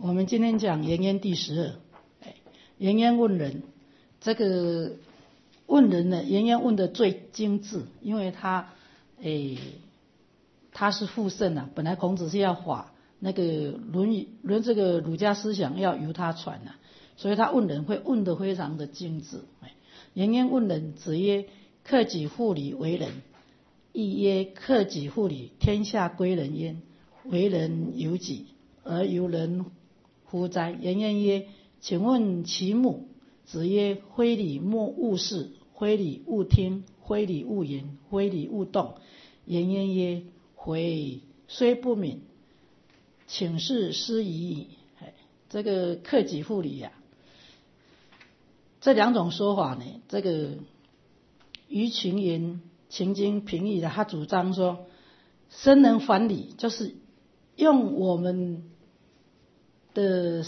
我们今天讲颜渊第12，颜渊问仁。这个问仁呢，颜渊问的最精致，因为他是复圣啊，本来孔子是要法那个论语这个儒家思想要由他传啊，所以他问仁会问得非常的精致。颜渊问仁，子曰：克己复礼为仁。亦曰：克己复礼，天下归仁焉。为人由己，而由人乎哉？颜渊曰：请问其目？子曰：非礼莫勿视，非礼勿听，非礼勿言，非礼勿动。颜渊曰：回虽不敏，请示师夷矣。这个克己复礼啊，这两种说法呢，这个于群言秦经平易的，他主张说，生人反礼，就是用我们的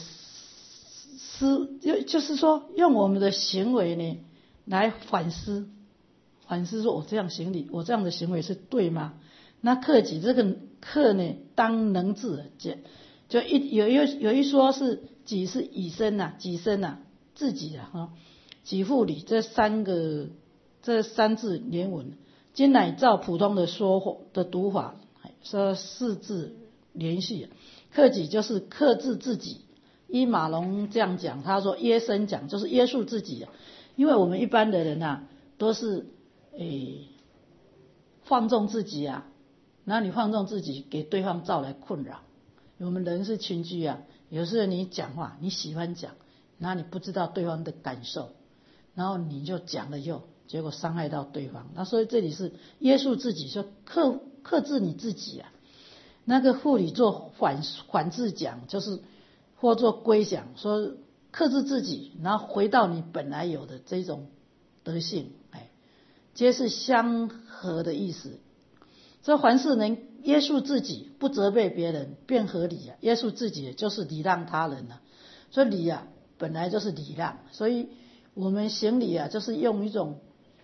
就是说用我们的行为呢来反思说，我这样行礼，我这样的行为是对吗？那克己，这个克呢，当能治，就有一说是己是以身啊，己身啊，自己啊，己复礼，这三字连文，今乃照普通的读法，说四字连续。克己就是克制自己，依马龙这样讲，他说约身讲就是约束自己，因为我们一般的人啊，都是放纵自己啊，然后你放纵自己，给对方造来困扰。我们人是群居啊，有时候你讲话你喜欢讲，然后你不知道对方的感受，然后你就讲了以后，结果伤害到对方。那所以这里是约束自己，说克制你自己啊。那个复礼做反字讲，就是或做归讲，说克制自己，然后回到你本来有的这种德性，皆是相合的意思。这凡事能约束自己，不责备别人，便合理啊。约束自己就是礼让他人啊。所以礼啊，本来就是礼让，所以我们行礼啊，就是用一种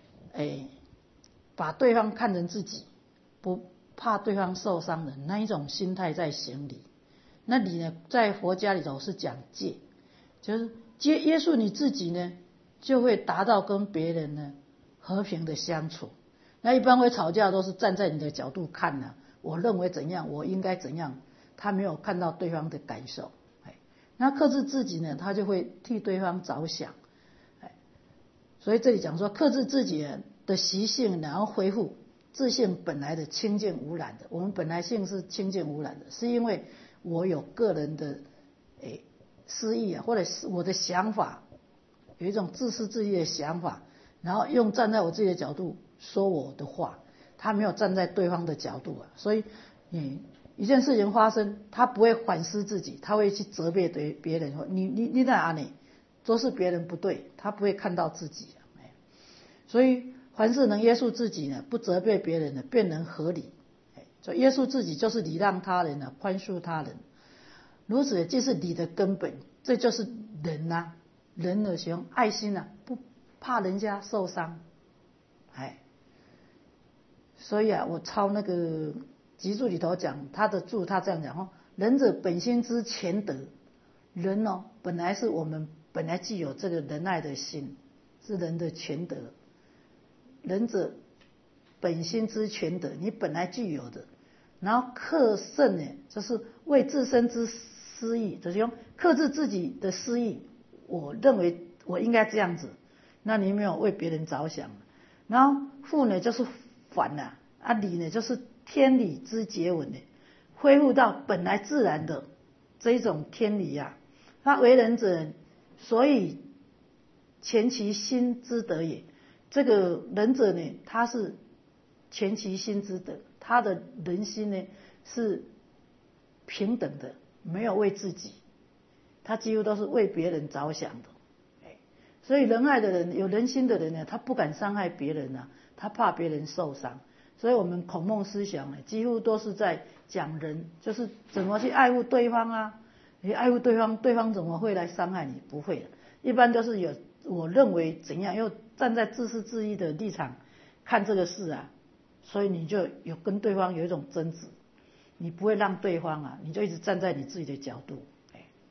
把对方看成自己，不怕对方受伤的那一种心态在行礼。那礼呢，在佛家里头是讲戒，就是约束你自己呢，就会达到跟别人呢和平的相处。那一般会吵架都是站在你的角度看啊，我认为怎样，我应该怎样，他没有看到对方的感受。那克制自己呢，他就会替对方着想。所以这里讲说克制自己的习性，然后恢复自性本来的清净无染的。我们本来性是清净无染的，是因为我有个人的私意啊，或者是我的想法，有一种自私自利的想法，然后用站在我自己的角度说我的话，他没有站在对方的角度啊。所以一件事情发生，他不会反思自己，他会去责备别人，说你在哪里，都是别人不对，他不会看到自己。所以凡事能约束自己呢，不责备别人呢，便能合理。所以约束自己就是礼让他人啊，宽恕他人，如此即是礼的根本。这就是仁啊，仁的行爱心啊，不怕人家受伤。所以啊，我抄那个集注里头讲他的注，他这样讲仁者本心之全德。仁本来是我们本来具有这个仁爱的心，是人的全德。仁者本心之全德，你本来具有的。然后克胜呢，就是为自身之私意，就是用克制自己的私意，我认为我应该这样子，那你没有为别人着想。然后复呢，就是反啊，礼呢就是天理之结文呢，恢复到本来自然的这一种天理啊。他为人者，所以全其心之德也。这个仁者呢，他是全其心之德，他的人心呢是平等的，没有为自己，他几乎都是为别人着想的。所以仁爱的人，有人心的人呢，他不敢伤害别人啊，他怕别人受伤。所以我们孔孟思想呢，几乎都是在讲仁，就是怎么去爱护对方啊。你爱护对方，对方怎么会来伤害你？不会的，一般都是有我认为怎样，又站在自私自利的立场看这个事啊，所以你就有跟对方有一种争执，你不会让对方啊，你就一直站在你自己的角度。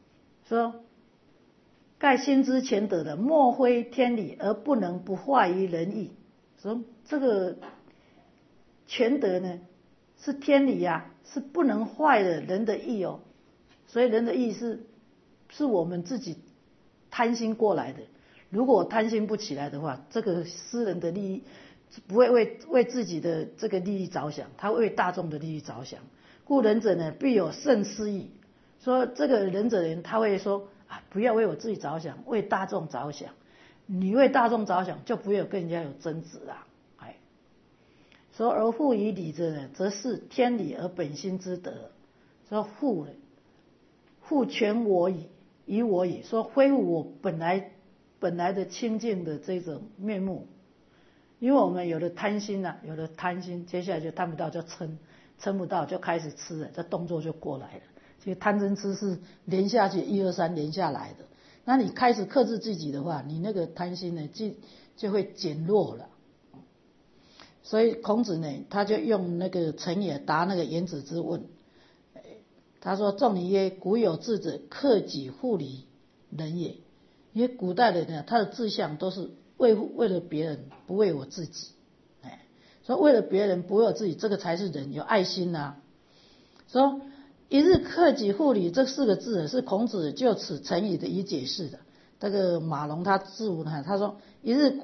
说盖心知乾德的，莫非天理而不能不坏于人意。说这个乾德呢是天理啊，是不能坏的人的意哦。所以人的意是我们自己贪心过来的。如果贪心不起来的话，这个私人的利益不会为自己的这个利益着想，他为大众的利益着想。故仁者呢必有慎思意。说这个仁者人他会说啊，不要为我自己着想，为大众着想。你为大众着想，就不会有跟人家有争执啊。说而护于理者呢，则是天理而本心之德。说护全我以我也，说恢复我本来的清净的这种面目。因为我们有了贪心啊，有了贪心，接下来就贪不到就撑不到就开始吃了，这动作就过来了。所以贪嗔痴是连下去1、2、3连下来的。那你开始克制自己的话，你那个贪心呢就会减弱了。所以孔子呢，他就用那个成也答那个颜子之问。他说：“仲尼曰：古有志者，克己复礼人也。”因为古代人呢，他的志向都是为了别人，不为我自己。说为了别人，不为我自己，这个才是人，有爱心啊。说一日克己复礼这4个字是孔子就此成语的以解释的。这个马龙他注呢，他说一日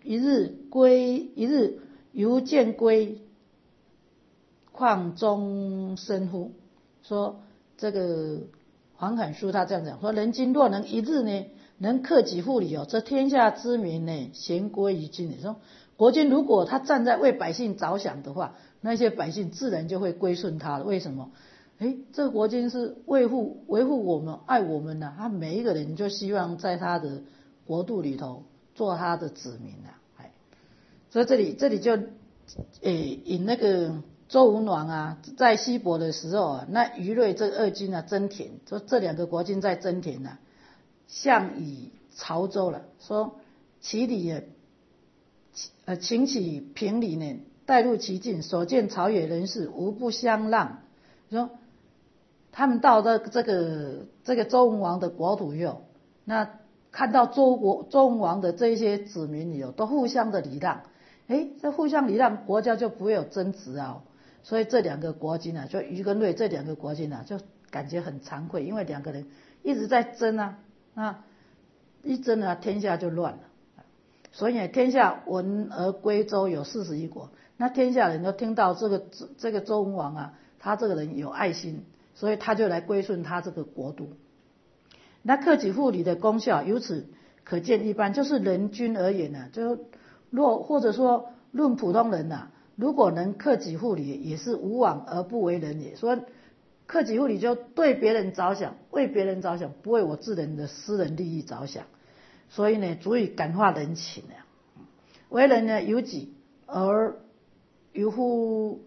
犹见归，况终身乎？说这个黄侃书他这样讲，说人今若能一日呢，能克己复礼哦，则天下之民呢，咸归于君。说国君如果他站在为百姓着想的话，那些百姓自然就会归顺他了。为什么？这个国君是维护我们、爱我们的，他每一个人就希望在他的国度里头做他的子民啊。所以这里就引那个周文王啊，在西伯的时候啊，那于芮这2军啊争田，说这2个国君在争田啊，向以曹州了，说其礼请起平礼呢，带入其境，所见朝野人士无不相让。说他们到这个周文王的国土以后，那看到周文王的这些子民以后，都互相的礼让。这互相礼让，国家就不会有争执啊。所以这2个国君啊，就于跟芮这2个国君啊，就感觉很惭愧，因为2个人一直在争啊，那一争啊，天下就乱了。所以天下闻而归周有41国，那天下人都听到这个周文王啊，他这个人有爱心，所以他就来归顺他这个国度。那克己复礼的功效由此可见一斑，就是人君而言啊，或者说论普通人啊，如果能克己复礼，也是无往而不为人也。说克己复礼就对别人着想，为别人着想，不为我自人的私人利益着想。所以呢，足以感化人情啊。为人呢，由己而由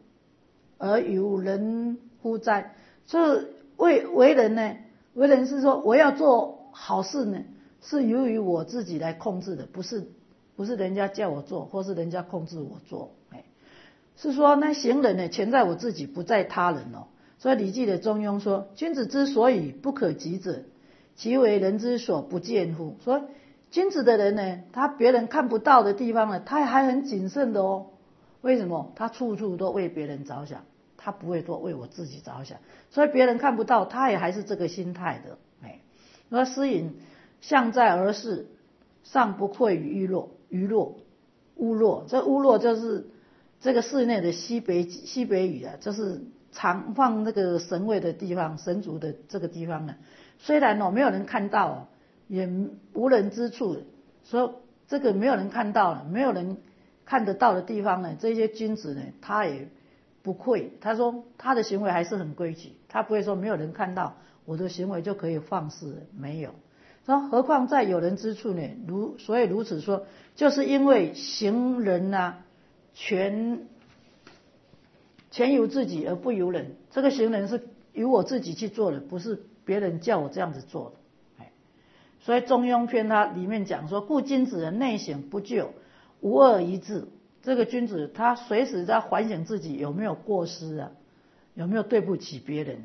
人乎哉？这为人呢，为人是说我要做好事呢，是由于我自己来控制的，不是人家叫我做，或是人家控制我做。是说那行人呢，全在我自己，不在他人哦。所以《礼记》的中庸说：“君子之所以不可及者，其为人之所不见乎？”说君子的人呢，他别人看不到的地方呢，他还很谨慎的哦。为什么？他处处都为别人着想，他不会多为我自己着想。所以别人看不到，他也还是这个心态的。说诗隐象在而视，尚不愧于屋落。这屋落就是这个室内的西北语啊，就是常放那个神位的地方，神族的这个地方呢，虽然没有人看到，也无人之处。说这个没有人看到了，没有人看得到的地方呢，这些君子呢，他也不愧。他说他的行为还是很规矩，他不会说没有人看到我的行为就可以放肆，没有。说何况在有人之处呢？所以如此说，就是因为行人啊，全由自己而不由人。这个行人是由我自己去做的，不是别人叫我这样子做的。所以中庸篇它里面讲说，故君子的内省不疚，无恶一致。这个君子他随时在反省自己有没有过失啊，有没有对不起别人啊。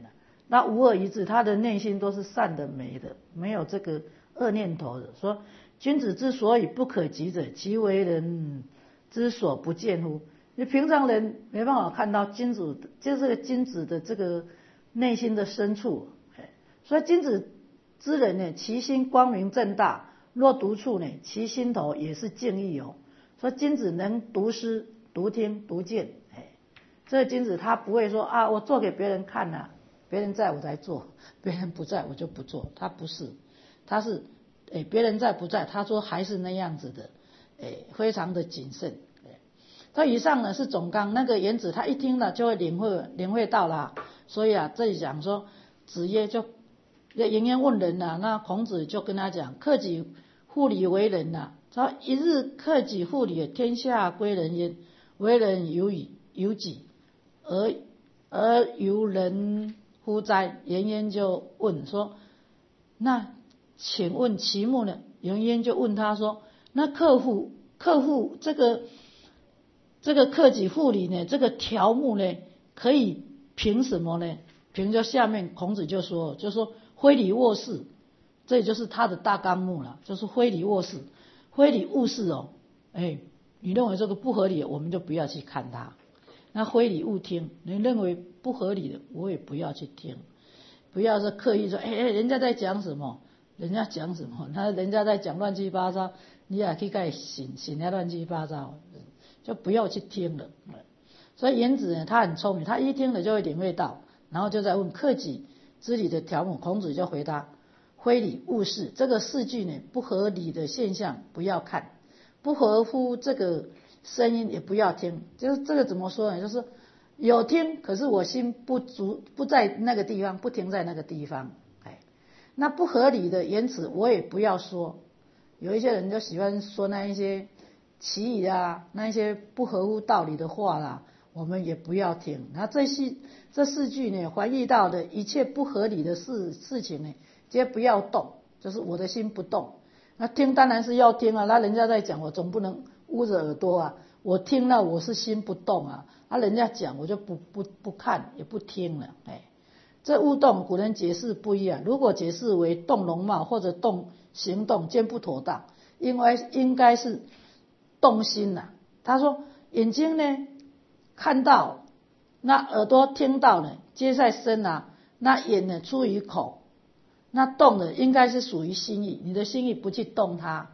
那无二一致，他的内心都是善的美的，没有这个恶念头的。说君子之所以不可及者，其为人之所不见乎？你平常人没办法看到君子，就是这个君子的这个内心的深处。所以君子之人呢，其心光明正大，若独处呢，其心头也是静意哦。说君子能读诗、读听、读见，这个君子他不会说啊，我做给别人看啊，别人在我才做，别人不在我就不做。他不是，他是别人在不在，他说还是那样子的，非常的谨慎。这以上呢是总纲，那个颜子他一听了就会领会到了。所以啊，这里讲说子曰就颜渊问仁啊，那孔子就跟他讲，克己复礼为仁啊。说一日克己复礼，天下归仁焉。为人有己，而由人乎哉？颜渊就问说，那请问其目呢？颜渊就问他说，那克父这个克己复礼呢，这个条目呢，可以凭什么呢？凭着下面孔子就说非礼勿视，这也就是他的大纲目了，就是非礼勿视，非礼勿视哦。你认为这个不合理的，我们就不要去看它。那非礼勿听，你认为不合理的，我也不要去听。不要说刻意说，人家在讲什么，人家讲什么，人家在讲乱七八糟，你也去该信那乱七八糟，就不要去听了。所以颜子呢，他很聪明，他一听了就会领会到，然后就在问克己之礼的条目，孔子就回答：非礼勿视。这个视句呢，不合理的现象不要看，不合乎这个声音也不要听。就是这个怎么说呢？就是有听，可是我心不在那个地方，不停在那个地方。那不合理的言辞我也不要说。有一些人就喜欢说那一些奇语啊，那一些不合乎道理的话啦，我们也不要听。那这四句呢，还遇到的一切不合理的事情呢，皆不要动，就是我的心不动。那听当然是要听啊，那人家在讲，我总不能捂着耳朵啊，我听了我是心不动啊，人家讲我就不看也不听了。这勿动，古人解释不一样。如果解释为动容貌或者动行动，皆不妥当，应该是动心啊。他说眼睛呢看到，那耳朵听到呢，皆在身啊，那眼呢出于口，那动的应该是属于心意，你的心意不去动它，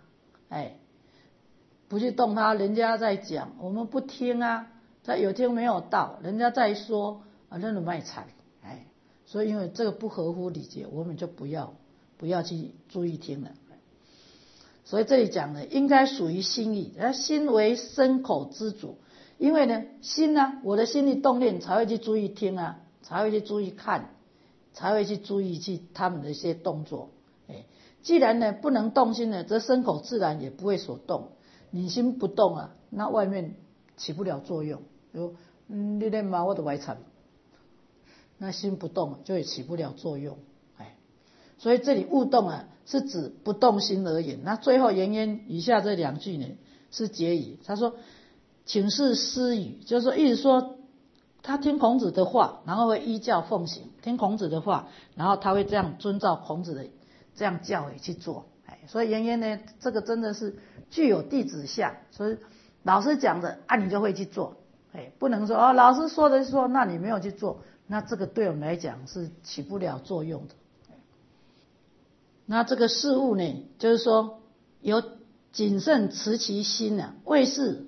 不去动它，人家在讲我们不听啊，他有听没有到，人家在说啊，那种卖惨。所以因为这个不合乎礼节，我们就不要去注意听了。所以这里讲呢，应该属于心意，心为身口之主。因为呢，心呢，我的心力动念才会去注意听啊，才会去注意看，才会去注意去他们的一些动作。既然呢不能动心呢，则身口自然也不会所动。你心不动啊，那外面起不了作用。你在骂我就歪惨。那心不动就也起不了作用。所以这里勿动啊，是指不动心而言。那最后颜渊以下这两句呢是结语，他说请示师语，就是说意思说他听孔子的话，然后会依教奉行，听孔子的话，然后他会这样遵照孔子的这样教诲去做。所以颜渊呢，这个真的是具有弟子相，所以老师讲的你就会去做。不能说老师说的说，那你没有去做，那这个对我们来讲是起不了作用的。那这个事物呢，就是说有谨慎持其心啊，为是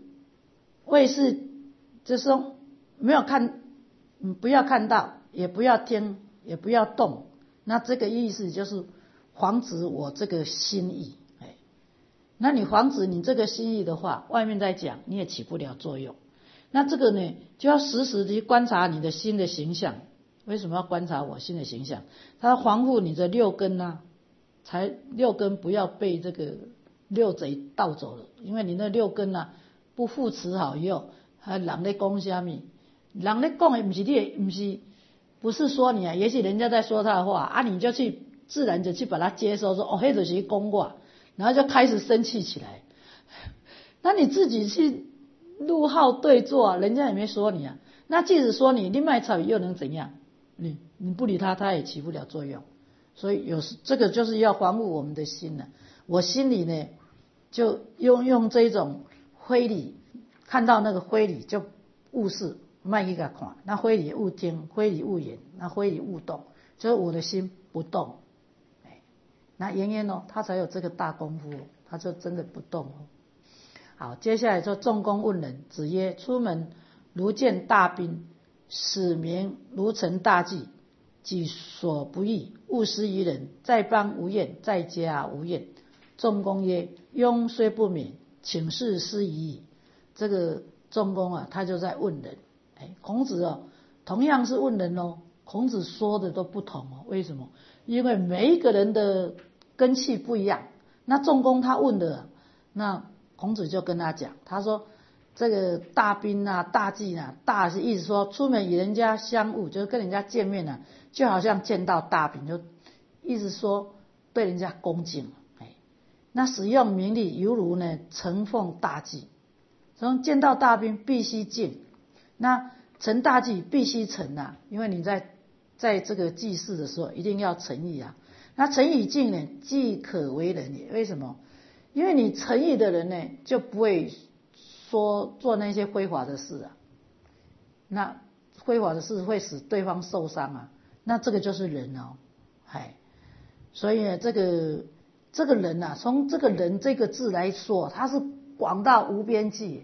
就是说没有看，不要看到，也不要听，也不要动。那这个意思就是防止我这个心意。那你防止你这个心意的话，外面在讲你也起不了作用。那这个呢，就要时时地观察你的心的形象。为什么要观察我心的形象？它防护你的六根啊，才六根不要被这个六贼盗走了。因为你那六根啊不护持好以后，人在讲什么？人在讲的不是说你啊，也许人家在说他的话啊，你就去自然的去把它接收，说那就是讲我，然后就开始生气起来。那你自己去入号对坐，人家也没说你啊。那即使说你卖草又能怎样？ 你不理他，他也起不了作用。所以有时这个就是要防护我们的心了。我心里呢，就用这种非礼，看到那个非礼就勿视，卖去给他看。那非礼勿听，非礼勿言，那非礼勿动，就是我的心不动。那妍妍哦，他才有这个大功夫，他就真的不动哦。好，接下来就仲弓问仁，子曰：出门如见大宾，使民如承大祭，己所不欲，勿施于人。在邦无怨，在家无怨。仲弓曰：庸虽不敏，请示师矣。这个仲弓啊，他就在问人。孔子哦，同样是问人哦，孔子说的都不同哦。为什么？因为每一个人的根器不一样。那仲弓他问的，那孔子就跟他讲，他说这个大宾啊、大祭啊，大是意思说出门与人家相晤，就是跟人家见面啊，就好像见到大宾，就意思说对人家恭敬。那使用名利犹如呢承奉大祭，所以见到大宾必须敬，那承大祭必须诚啊，因为你在这个祭祀的时候一定要诚意啊。那诚以敬呢，既可为人也。为什么？因为你诚意的人呢，就不会说做那些非法的事啊。那非法的事会使对方受伤啊，那这个就是人哦。所以呢，这个人啊，从这个人这个字来说，它是广到无边际。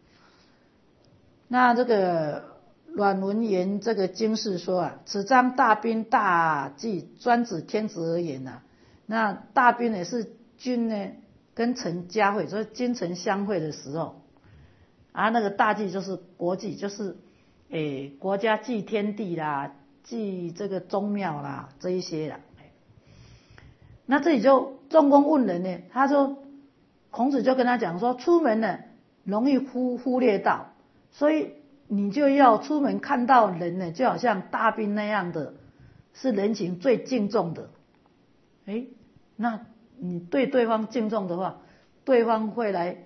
那这个阮文言这个经世说啊，此章大宾大祭专指天子而言啊。那大宾呢是君呢跟臣加会，所以君臣相会的时候啊，那个大祭就是国祭，就是国家祭天地啦，祭这个宗庙啦，这一些啦。那这里就仲弓问仁呢，他说孔子就跟他讲说，出门呢容易忽略到，所以你就要出门看到人呢，就好像大宾那样的，是人情最敬重的。那你对对方敬重的话，对方会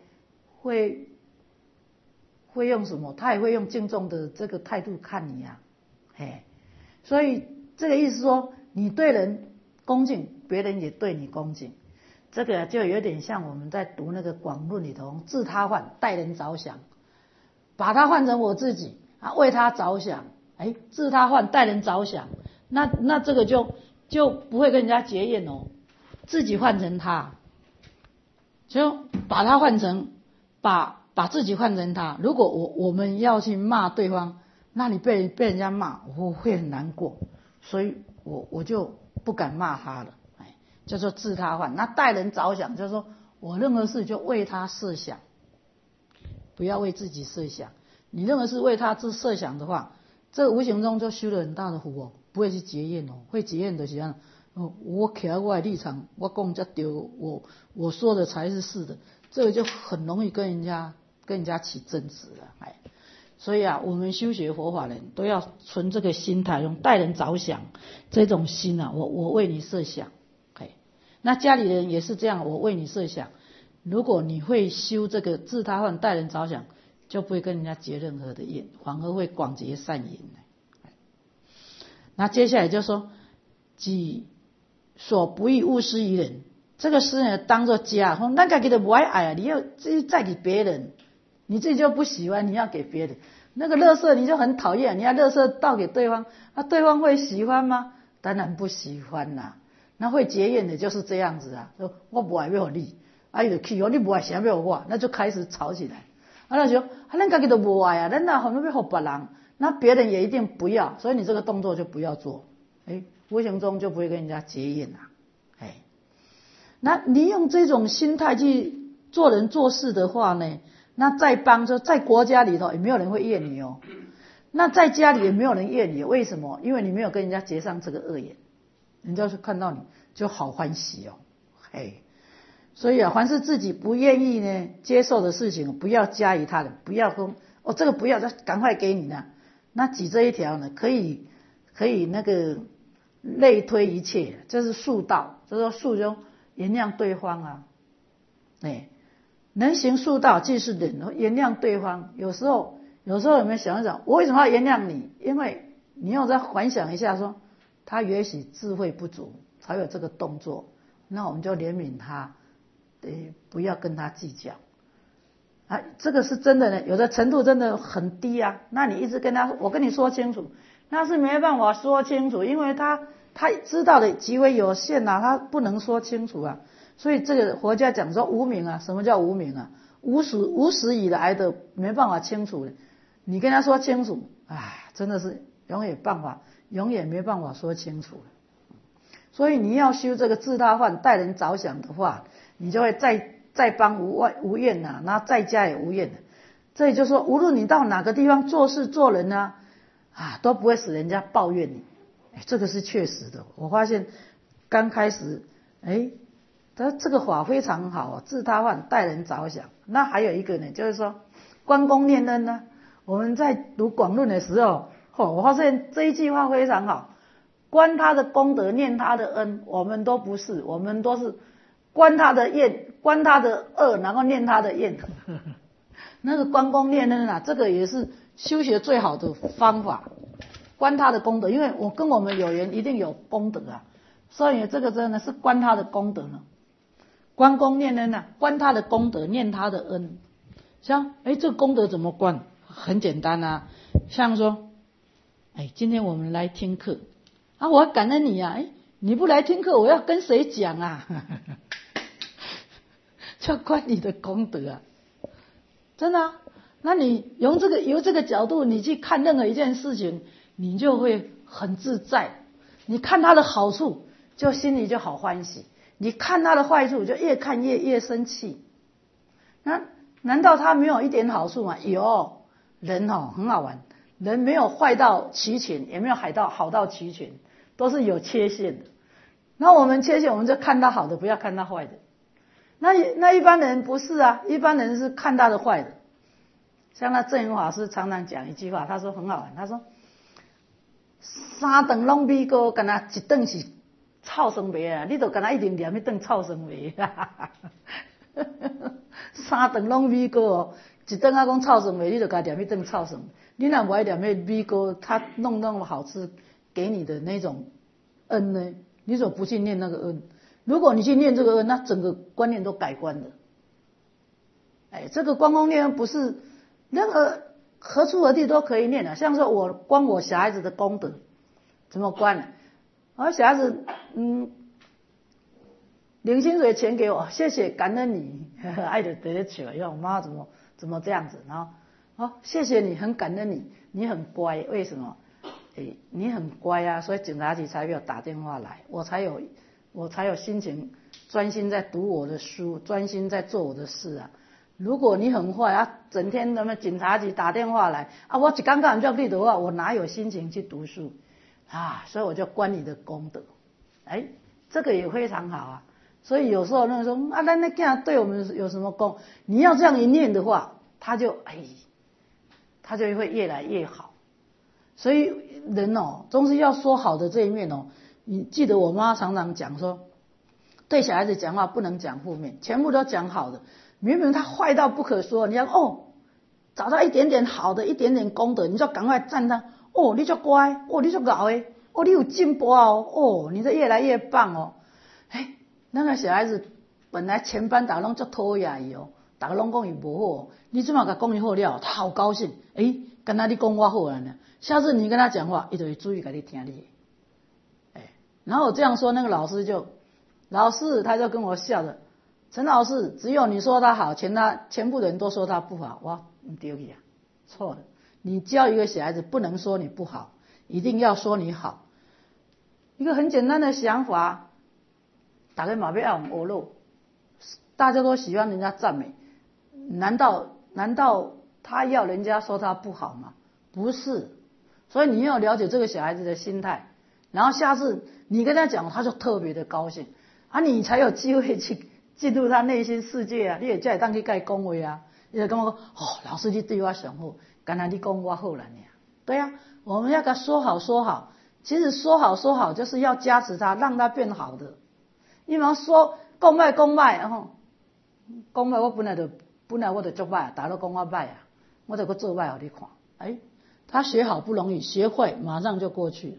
用什么？他也会用敬重的这个态度看你啊。所以这个意思说，你对人恭敬，别人也对你恭敬。这个就有点像我们在读那个广论里头，自他换，待人着想，把他换成我自己啊，为他着想。自他换，待人着想，那这个就不会跟人家结怨哦。自己换成他，就把他换成把自己换成他。如果我们要去骂对方，那你被人家骂，我会很难过，所以我就不敢骂他了。叫做自他换。那待人着想，就是说我任何事就为他设想，不要为自己设想。你任何事为他设想的话，这无形中就修了很大的福哦，不会去结怨哦。会结怨的是这样，我站在我的立场，我讲这对，我说的才是是的，这个就很容易跟人家起争执了。所以啊，我们修学佛法人都要存这个心态，用待人着想这种心啊，我为你设想。那家里人也是这样，我为你设想。如果你会修这个自他换，待人着想，就不会跟人家结任何的怨，反而会广结善缘。那接下来就说，己所不欲，勿施于人。这个施呢，当作家，说咱自己都不爱啊，你要自己再给别人，你自己就不喜欢，你要给别人。那个垃圾你就很讨厌，你要垃圾倒给对方，那对方会喜欢吗？当然不喜欢啦。那会结怨的就是这样子啊，说我不爱要你，伊就气我，你不爱想要我，那就开始吵起来。那就咱自己都不爱啊，咱哪可能要给别人？那别人也一定不要，所以你这个动作就不要做。无形中就不会跟人家结怨啦。那你用这种心态去做人做事的话呢，那在邦就在国家里头也没有人会怨你哦。那在家里也没有人怨你，为什么？因为你没有跟人家结上这个恶缘。人家是看到你就好欢喜哦。所以啊，凡是自己不愿意呢接受的事情，不要加于他人，不要说这个不要，赶快给你呢。那举这一条呢，可以那个类推一切，这是恕道，就是说恕就原谅对方啊。能行恕道，即是忍，原谅对方。有时候有没有想一想，我为什么要原谅你？因为你要再反想一下说， 他也许智慧不足才有这个动作，那我们就怜悯他，不要跟他计较啊。这个是真的呢，有的程度真的很低啊，那你一直跟他，我跟你说清楚，那是没办法说清楚，因为他知道的极为有限啊，他不能说清楚啊。所以这个佛家讲说无明啊，什么叫无明啊？无始以来的没办法清楚的，你跟他说清楚，真的是永远没办法说清楚。所以你要修这个自他换待人着想的话，你就会再帮无怨呐，然后在家也无怨的。这也就是说，无论你到哪个地方做事做人啊，都不会使人家抱怨你。这个是确实的。我发现刚开始，这个法非常好，自他换待人着想。那还有一个呢，就是说关公念恩呢。我们在读广论的时候，我发现这一句话非常好。观他的功德，念他的恩，我们都不是，我们都是观他的怨，观他的恶，然后念他的怨。那个关公念恩啊，这个也是修学最好的方法。观他的功德，因为我跟我们有缘，一定有功德啊，所以这个真的是观他的功德呢。关公念恩啊，观他的功德，念他的恩。像这个功德怎么观？很简单啊，像说，今天我们来听课啊，我要感恩你啊，你不来听课，我要跟谁讲啊？就观你的功德啊，真的啊。那你由这个角度，你去看任何一件事情，你就会很自在。你看他的好处，就心里就好欢喜；你看他的坏处，就越看越生气。那难道他没有一点好处吗？有。人很好玩，人没有坏到齐全，也没有好到齐全，都是有缺陷的。那我们缺陷，我们就看他好的，不要看他坏的。那一般人不是啊，一般人是看他的坏的。像那正言法师常常讲一句话，他说很好玩，他说三顿拢米糕，干那一顿是臭酸味啊，你就干那一定念那顿臭酸味。三顿拢米糕一顿讲臭酸味，你就给他念一顿臭酸。你若不爱念那米糕，他弄那么好吃给你的那种恩呢，你怎么不去念那个恩？如果你去念这个恩，那整个观念都改观了。这个关公念恩不是任何何处何地都可以念的。像说我观我小孩子的功德，怎么观呢？我小孩子领薪水钱给我，谢谢感恩你，爱的得得起来，要我妈怎么这样子，然后谢谢你，很感恩你，你很乖，为什么？你很乖啊，所以警察局才给我打电话来，我才有心情专心在读我的书，专心在做我的事啊。如果你很坏啊，整天那么警察局打电话来啊，我一刚刚叫你的话，我哪有心情去读书啊？所以我就观你的功德，这个也非常好啊。所以有时候那个说啊，那囝对我们有什么功？你要这样一念的话，他就会越来越好。所以人总是要说好的这一面你记得我妈常常讲说，对小孩子讲话不能讲负面，全部都讲好的。明明他坏到不可说，你要找到一点点好的，一点点功德，你就赶快赞他。你就乖，你就搞你有进步你这越来越棒那个小孩子本来全班大家拢足讨厌伊大家拢讲伊不好，你这么甲讲伊好了，他好高兴。刚才你讲我好了呢，下次你跟他讲话，他就会注意给你听你。然后我这样说，那个老师他就跟我笑了，陈老师，只有你说他好，全部人都说他不好，我不对啊，错了。你教一个小孩子不能说你不好，一定要说你好。一个很简单的想法。大家嘛要爱学咯，大家都喜欢人家赞美，难道他要人家说他不好吗？不是，所以你要了解这个小孩子的心态，然后下次你跟他讲，他就特别的高兴你才有机会去进入他内心世界啊！你也才会当去跟他讲话啊，你就跟我讲老师你对我上好，刚才你讲我好了呢。对啊，我们要跟他说好，其实说好就是要加持他，让他变好的。你莫说讲歹，讲歹我本来我就做歹，大家都讲我歹啊，我就去做歹给你看。他学好不容易，学坏马上就过去了。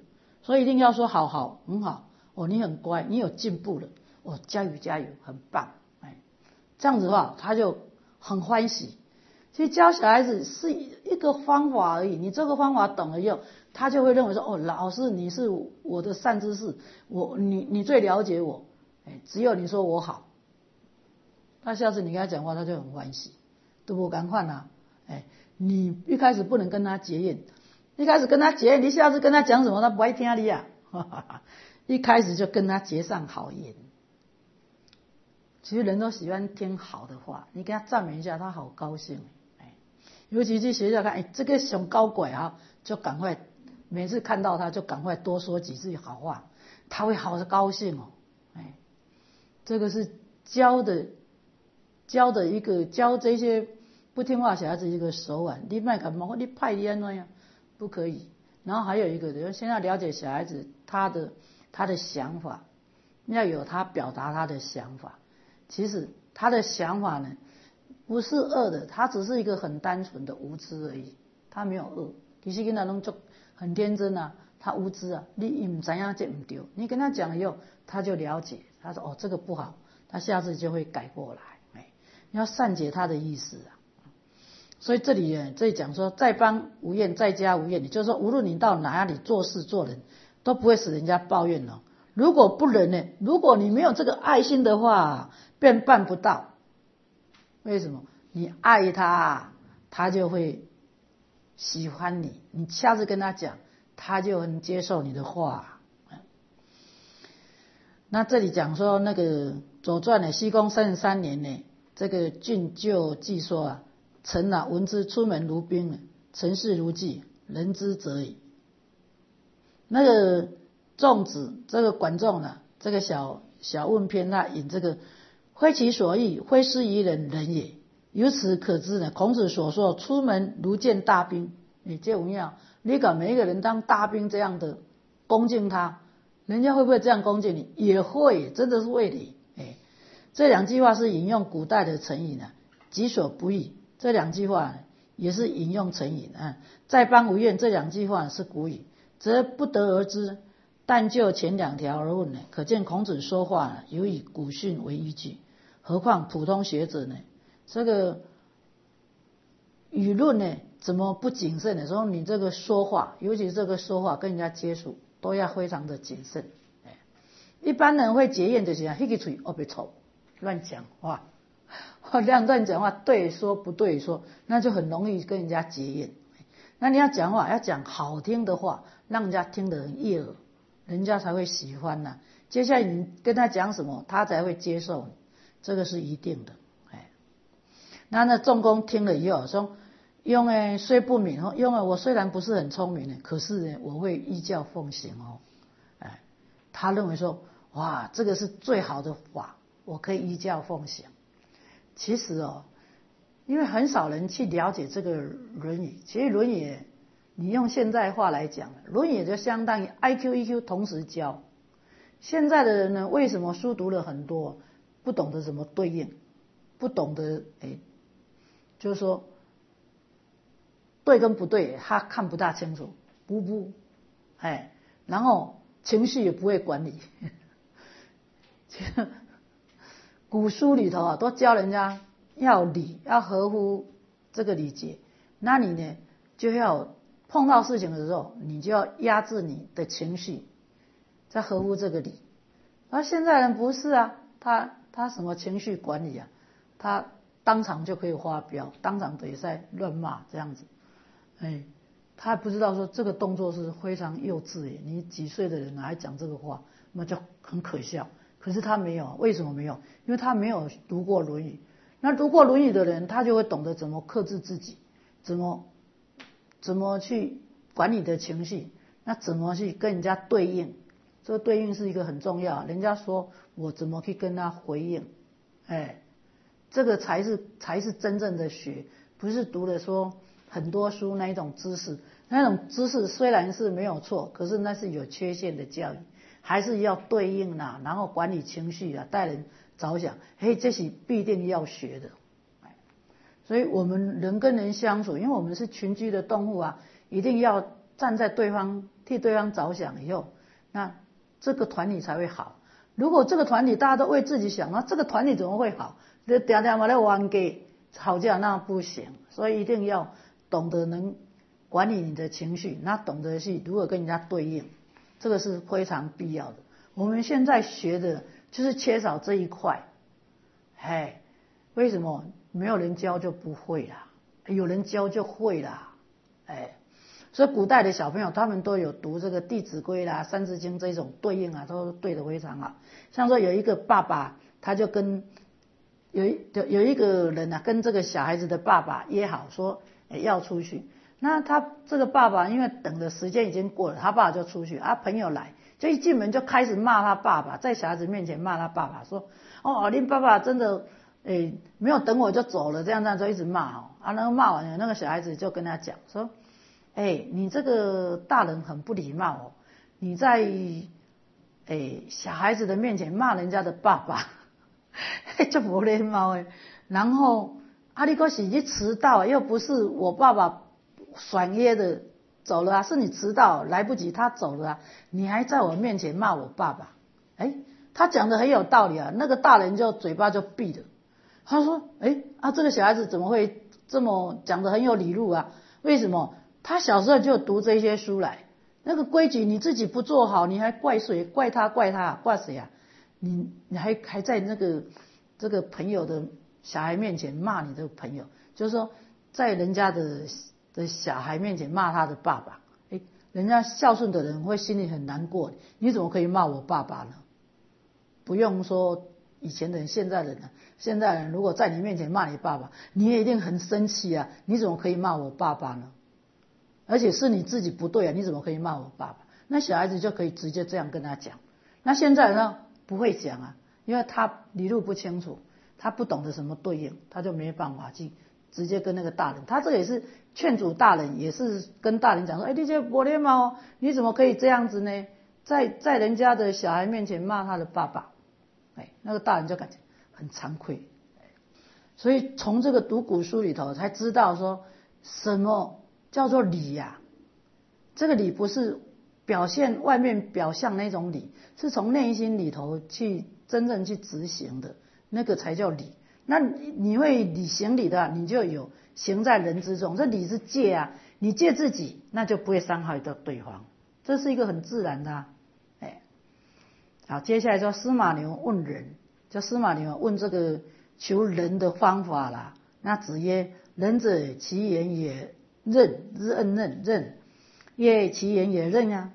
所以一定要说好好很好哦，你很乖，你有进步了哦，加油加油，很棒，这样子的话他就很欢喜。其实教小孩子是一个方法而已，你这个方法懂了以后，他就会认为说哦，老师你是我的善知识，你最了解我，只有你说我好，那下次你跟他讲话他就很欢喜，都不敢换啊。你一开始不能跟他结怨，一开始跟他结怨，你下次跟他讲什么他不爱听你啊，一开始就跟他结上好缘。其实人都喜欢听好的话，你给他赞美一下他好高兴。尤其去学校看，这个熊高鬼啊，就赶快每次看到他就赶快多说几句好话，他会好高兴哦。这个是教的一个教这些不听话小孩子一个手腕，你卖干嘛？你派烟那样不可以。然后还有一个，就是现在了解小孩子他的想法，要有他表达他的想法。其实他的想法呢，不是恶的，他只是一个很单纯的无知而已，他没有恶。其实跟他弄就很天真啊，他无知啊，你不知道这不对，你跟他讲了以后，他就了解，他说哦这个不好，他下次就会改过来。你要善解他的意思啊。所以这里讲说，在邦无怨，在家无怨，也就是说，无论你到哪里做事做人，都不会使人家抱怨哦。如果不能呢，如果你没有这个爱心的话，便办不到。为什么？你爱他，他就会喜欢你，你下次跟他讲，他就很接受你的话。那这里讲说那个《左传》呢，西公33年呢，这个郡就记说啊，臣啊闻之，出门如宾，成事如计，人之则矣。那个仲子，这个管仲呢，这个小问篇，他引这个挥其所欲，挥师于人，人也。由此可知呢，孔子所说出门如见大兵，你这种样，你搞每一个人当大兵这样的恭敬他，人家会不会这样恭敬你？也会，真的是为你。这两句话是引用古代的成语呢，己所不欲。这两句话也是引用成语啊。在邦无怨这两句话是古语，则不得而知。但就前两条而论呢，可见孔子说话呢，有以古训为依据。何况普通学者呢，这个舆论呢，怎么不谨慎的？说你这个说话，尤其这个说话跟人家接触，都要非常的谨慎。一般人会结怨就是啊，那个嘴哦别臭，乱讲话，乱讲话，对说不对说，那就很容易跟人家结怨。那你要讲话，要讲好听的话，让人家听得很悦耳，人家才会喜欢呐。接下来你跟他讲什么，他才会接受你，这个是一定的。那仲弓听了以后说，庸诶虽不敏，庸啊我虽然不是很聪明的，可是呢我会依教奉行哦。他认为说，哇，这个是最好的法，我可以依教奉行。其实哦，因为很少人去了解这个《论语》，其实《论语》你用现在话来讲，《论语》就相当于 IQ、EQ 同时教。现在的人呢，为什么书读了很多，不懂得怎么对应，不懂得就是说对跟不对，他看不大清楚，然后情绪也不会管理。古书里头啊，都教人家要礼，要合乎这个礼节。那你呢，就要碰到事情的时候，你就要压制你的情绪，再合乎这个礼。而现在人不是啊，他什么情绪管理啊？他当场就可以发飙，当场比赛乱骂这样子。他不知道说这个动作是非常幼稚耶，你几岁的人还讲这个话，那就很可笑。可是他没有，为什么没有？因为他没有读过《论语》。那读过《论语》的人，他就会懂得怎么克制自己，怎么去管理的情绪，那怎么去跟人家对应。这个对应是一个很重要，人家说我怎么去跟他回应，这个才是真正的学，不是读了说很多书那一种知识，那种知识虽然是没有错，可是那是有缺陷的教育，还是要对应啊，然后管理情绪啊，带人着想，这是必定要学的。所以我们人跟人相处，因为我们是群居的动物啊，一定要站在对方替对方着想以后， 那这个团体才会好。如果这个团体大家都为自己想，那这个团体怎么会好？就常常嘛在冤家吵架，那不行。所以一定要懂得能管理你的情绪，那懂得是如何跟人家对应，这个是非常必要的。我们现在学的就是缺少这一块。为什么？没有人教就不会啦，有人教就会啦。所以古代的小朋友他们都有读这个《弟子规》啦、《三字经》这种对应啊，都对得非常好。像说有一个爸爸，他就跟有一个人啊，跟这个小孩子的爸爸约好说要出去。那他这个爸爸因为等的时间已经过了，他爸爸就出去啊，朋友来就一进门就开始骂他爸爸，在小孩子面前骂他爸爸说：“哦，你爸爸真的没有等我就走了，这样就一直骂哦。”啊，那个骂完了，那个小孩子就跟他讲说：“你这个大人很不礼貌哦，你在小孩子的面前骂人家的爸爸，就没礼貌然后你可是你迟到，又不是我爸爸爽约的走了啊，是你迟到来不及，他走了啊，你还在我面前骂我爸爸。”他讲的很有道理啊，那个大人就嘴巴就闭了。他说：“这个小孩子怎么会这么讲的很有理路啊？为什么？他小时候就读这些书来，那个规矩你自己不做好，你还怪谁？怪他，怪谁啊？你还在那个这个朋友的小孩面前骂你的朋友，就是说在人家的小孩面前骂他的爸爸，人家孝顺的人会心里很难过，你怎么可以骂我爸爸呢？不用说以前的人，现在的人，现在人如果在你面前骂你爸爸，你也一定很生气啊！你怎么可以骂我爸爸呢？而且是你自己不对啊，你怎么可以骂我爸爸？那小孩子就可以直接这样跟他讲。那现在呢，不会讲啊，因为他理路不清楚，他不懂得什么对应，他就没办法去直接跟那个大人。他这个也是劝阻大人，也是跟大人讲说：“你这没礼貌哦，你怎么可以这样子呢？在人家的小孩面前骂他的爸爸。”那个大人就感觉很惭愧。所以从这个读古书里头才知道说什么叫做礼呀。这个礼不是表现外面表象那种礼，是从内心里头去真正去执行的，那个才叫礼。那你会礼行礼的，你就有行在人之中，这礼是戒啊，你戒自己，那就不会伤害到对方，这是一个很自然的啊。好，接下来说司马牛问仁，就司马牛问这个求仁的方法啦。那子曰：“仁者，其言也任，任，曰其言也任啊。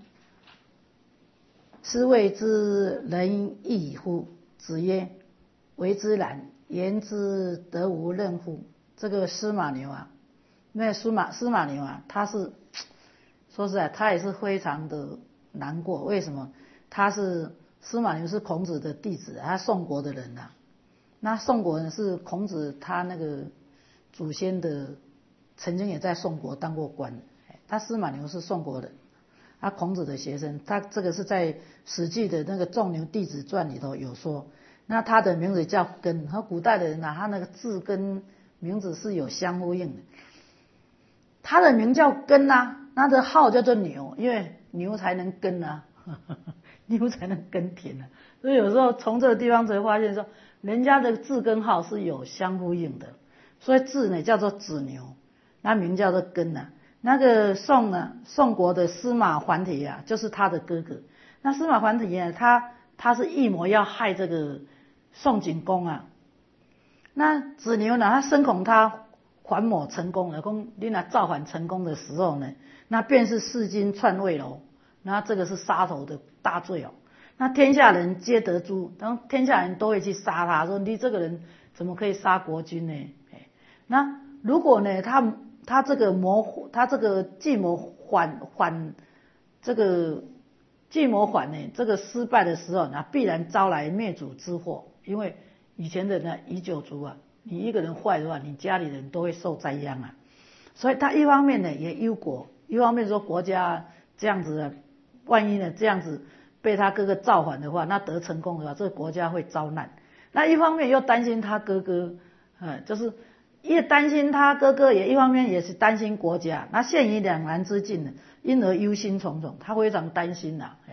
斯谓之仁义乎？”子曰：“为之然，言之得无任乎？”这个司马牛啊，那司马牛啊，他是说实在，他也是非常的难过。为什么？司马牛是孔子的弟子，他宋国的人啊。那宋国人是孔子他那个祖先的，曾经也在宋国当过官。他司马牛是宋国人，他孔子的学生。他这个是在《史记》的那个《仲牛弟子传》里头有说。那他的名字叫根，和古代的人啊，他那个字跟名字是有相呼应的。他的名叫根啊，他的号叫做牛，因为牛才能耕啊。牛才能耕田啊，所以有时候从这个地方才发现说，人家的字跟号是有相呼应的。所以字呢叫做子牛，那名叫做根啊。那个宋国的司马桓魋啊，就是他的哥哥。那司马桓魋呢，他是一谋要害这个宋景公啊。那子牛呢，他深恐他桓某成功了，说你那造反成功的时候呢，那便是弑君篡位喽。那这个是杀头的大罪哦。那天下人皆得诛，然后天下人都会去杀他，说你这个人怎么可以杀国君呢？那如果呢，他这个计谋反这个计谋反呢，这个失败的时候，那必然招来灭族之祸。因为以前的呢以九族啊，你一个人坏的话，你家里人都会受灾殃啊。所以他一方面呢也忧国，一方面说国家这样子啊，万一呢这样子被他哥哥造反的话，那得成功的话，这个国家会遭难。那一方面又担心他哥哥，就是一担心他哥哥，也一方面也是担心国家。那陷于两难之境呢，因而忧心忡忡，他非常担心呐。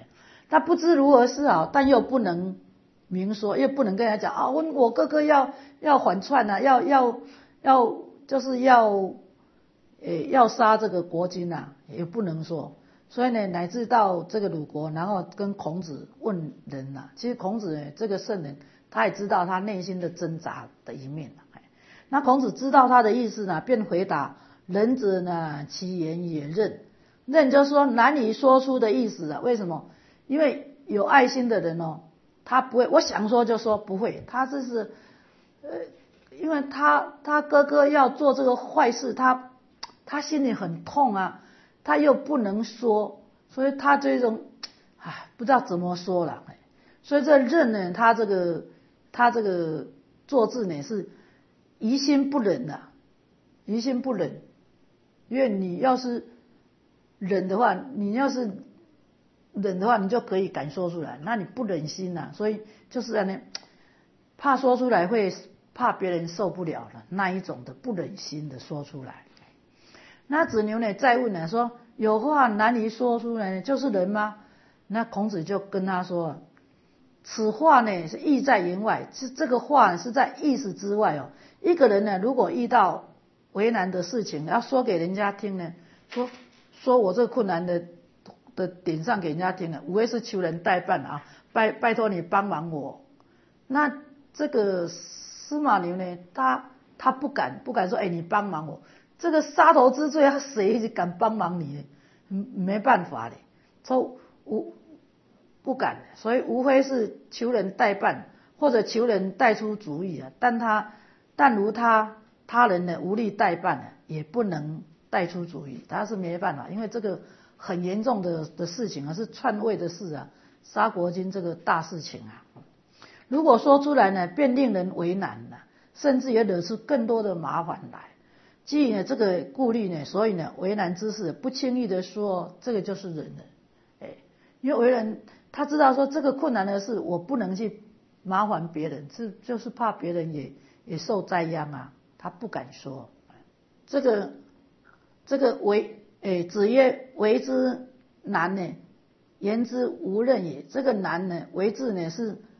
他不知如何是好，但又不能明说，又不能跟他讲啊，我哥哥要反串啊，就是要杀这个国君啊，也不能说。所以呢，乃至到这个鲁国，然后跟孔子问人啊，其实孔子呢，这个圣人，他也知道他内心的挣扎的一面。那孔子知道他的意思呢，便回答：仁者呢，其言也任。任就是说难以说出的意思啊。为什么？因为有爱心的人哦，他不会，我想说就说不会，他就是因为他哥哥要做这个坏事，他心里很痛啊。他又不能说，所以他这种不知道怎么说了。所以这任呢，他这个做字呢是疑心不忍啊，疑心不忍。因为你要是忍的话，你就可以敢说出来，那你不忍心啊，所以就是这样，怕说出来会怕别人受不了了，那一种的不忍心的说出来。那子牛呢再问呢，说有话难以说出来，就是人吗？那孔子就跟他说，此话呢是意在言外，这个话是在意思之外哦。一个人呢，如果遇到为难的事情，要说给人家听呢，说我这个困难的点上给人家听了，无非是求人代办啊，拜托你帮忙我。那这个司马牛呢，他不敢说，你帮忙我。这个杀头之罪，谁敢帮忙你呢？没办法的，不敢，所以无非是求人代办，或者求人带出主意啊。但如他人呢无力代办，也不能带出主意，他是没办法，因为这个很严重的事情啊，是篡位的事啊，杀国君这个大事情啊。如果说出来呢，便令人为难了，甚至也惹出更多的麻烦来。基于呢这个顾虑呢，所以呢为难之事不轻易的说，这个就是人了。因为为人他知道说这个困难的事，我不能去麻烦别人，就是怕别人也受灾殃啊，他不敢说。这个子曰：为之难呢，言之无任也。这个难呢，为字呢是